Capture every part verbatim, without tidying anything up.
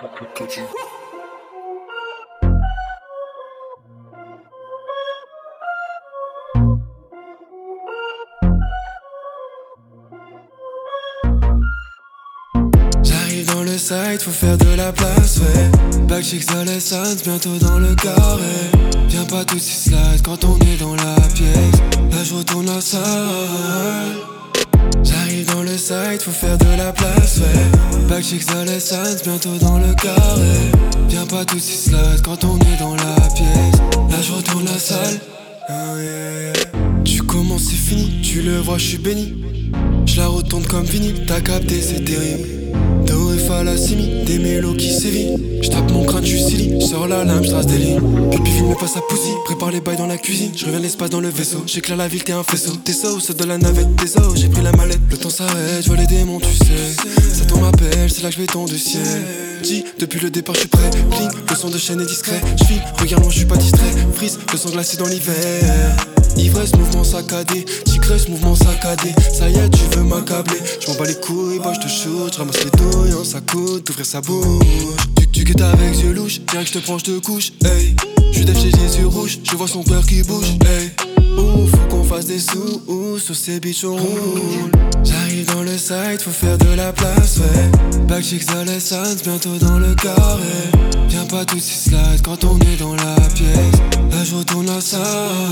J'arrive dans le site, faut faire de la place, ouais. Back chicks adolescents, bientôt dans le carré. Viens pas tout si slide quand on est dans la pièce. Là je retourne la salle. J'arrive dans le site, faut faire de la place, ouais. Back chicks adolescents, bientôt dans le carré. Viens pas tout si slide quand on est dans la pièce. Là je retourne la salle. Oh yeah, yeah. Tu commences c'est fini, tu le vois je suis béni. Je la retourne comme vinyle, t'as capté c'est terrible. Do et fa la simi, des mélos qui sévissent. J'tape mon crâne, j'suis silly, j'sors la lame, j'trace des lignes. Pipi vite me passe à poussi, prépare les bails dans la cuisine. J'reviens l'espace dans le vaisseau, j'éclaire la ville, t'es un faisceau. T'es so, c'est de la navette, t'es so, j'ai pris la mallette. Le temps s'arrête, j'vois les démons, tu sais. Ça tombe m'appelle, c'est là que j'vais ton du ciel. Dis, depuis le départ j'suis prêt. Cling, le son de chaîne est discret. J'file, regarde moi j'suis pas distrait. Freeze, le sang glacé dans l'hiver. Ivresse, mouvement saccadé, tigresse, mouvement saccadé. Ça y est, tu veux m'accabler. J'm'en bats les couilles, boy, j'te shoot. J'ramasse les douilles, ça coûte d'ouvrir sa bouche. Tu, tu guettes avec yeux louches, direct j'te prends, j'te couche. Hey, j'suis def, j'ai les yeux rouges, je vois son père qui bouge. Hey, ouh, faut qu'on fasse des sous, ouh, sur ces bitches on roule. J'arrive dans le site, faut faire de la place, ouais. Back chicks adolescents, bientôt dans le carré. Viens pas tout si slide quand on est dans la pièce. Là je retourne la salle.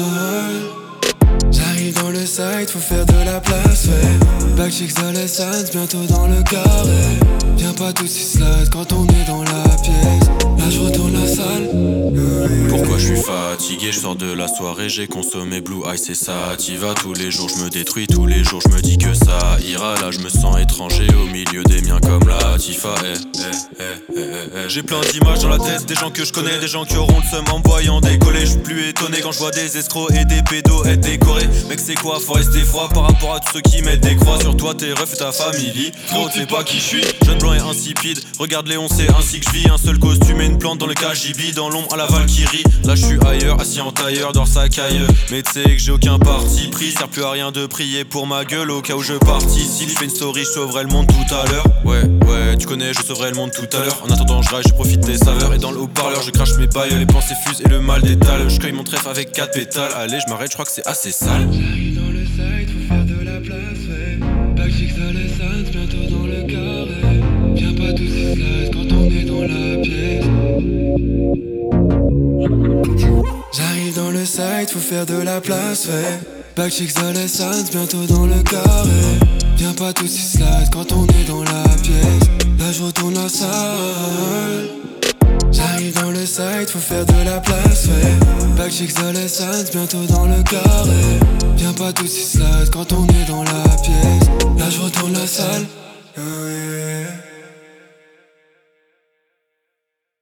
J'arrive dans le site, faut faire de la place, ouais. Back chicks adolescents, bientôt dans le carré. Viens pas tout si slide quand on est dans la pièce. Là je retourne la salle. Pourquoi je suis fatigué, je sors de la soirée, j'ai consommé Blue Ice et Sativa. Tous les jours je me détruis, tous les jours je me dis que ça ira. Là je me sens étranger au milieu des miens comme la Tifa. Eh, eh, eh, eh, eh. J'ai plein d'images dans la tête, des gens que je connais, des gens qui auront le seum en me voyant décoller. Je suis plus étonné quand je vois des escrocs et des pédos être décorés. Mec c'est quoi, faut rester froid par rapport à tous ceux qui mettent des croix sur toi, tes refs et ta famille. Gros tu sais pas qui je suis, jeune blanc et insipide. Regarde Léon, c'est ainsi que je vis. Un seul costume et une plante dans le K J B. Dans l'ombre à la Valkyrie, là je suis ailleurs, assis en tailleur, dans sa caille. Mais tu sais que j'ai aucun parti pris, sert plus à rien de prier pour ma gueule au cas où je participe. S'il fait une story, je sauverai le monde tout à l'heure. Ouais, ouais, tu connais, je sauverai le monde tout à l'heure. En attendant, je rage, je profite des saveurs. Et dans le haut-parleur, je crache mes bails, les pensées fusent et le mal détale. Je cueille mon trèfle avec quatre pétales. Allez, je m'arrête, je crois que c'est assez sale. J'arrive dans le site, faut faire de la place, ouais. Back chicks adolescents, bientôt dans le carré. Viens pas tous ces slides quand on est dans la pièce. J'arrive dans le site, faut faire de la place, ouais. Back chicks adolescents, bientôt dans le carré. Viens pas tous ces slides quand on est dans la pièce. Là je retourne la salle. J'arrive dans le site, faut faire de la place, ouais. Back chicks adolescents, bientôt dans le carré. Viens pas tous ces slides quand on est dans la pièce. Là je retourne la salle.